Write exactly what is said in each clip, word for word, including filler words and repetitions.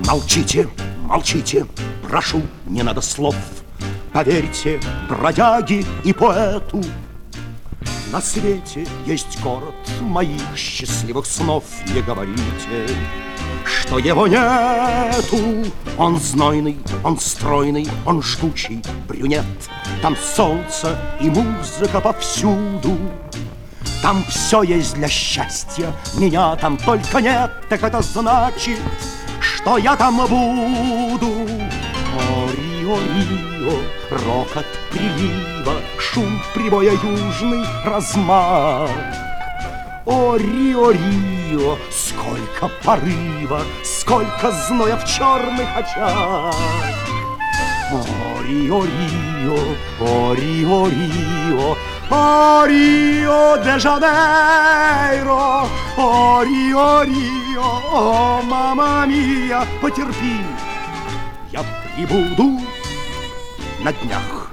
Молчите, молчите, прошу, не надо слов. Поверьте, бродяге и поэту, на свете есть город моих счастливых снов. Не говорите, что его нету. Он знойный, он стройный, он жгучий брюнет. Там солнце и музыка повсюду. Там все есть для счастья, меня там только нет. Так это значит, что я там буду. О, Рио, Рио, рокот прилива, шум прибоя, южный размах. О, Рио, Рио, сколько порыва, сколько зноя в черных очах. О, Рио, Рио, о, Рио, Рио, о, Рио де Жанейро, о, Рио, Рио, о, мама мия, потерпи, я прибуду на днях.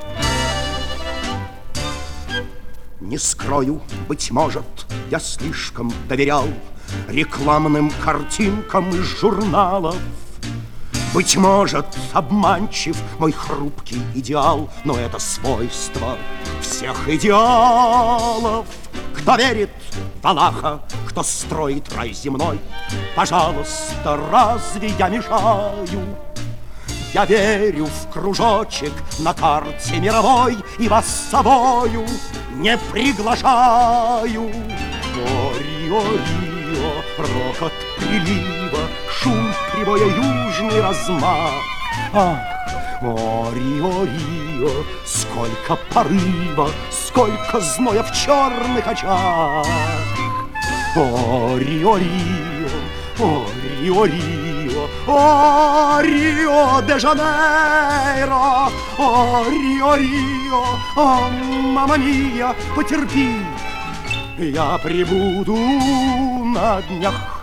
Не скрою, быть может, я слишком доверял рекламным картинкам из журналов. Быть может, обманчив мой хрупкий идеал, но это свойство всех идеалов. Кто верит в Аллаха, кто строит рай земной, пожалуйста, разве я мешаю? Я верю в кружочек на карте мировой и вас с собою не приглашаю. О, Рио, Рио, рокот прилива, шум прибоя, южный размах. Ах, о, Рио, Рио, сколько порыва, сколько зноя в черных очах. О, Рио, Рио, о, Рио, Рио, о, Рио де Жанейро, о, Рио, Рио, о, мама мия, потерпи, я прибуду на днях.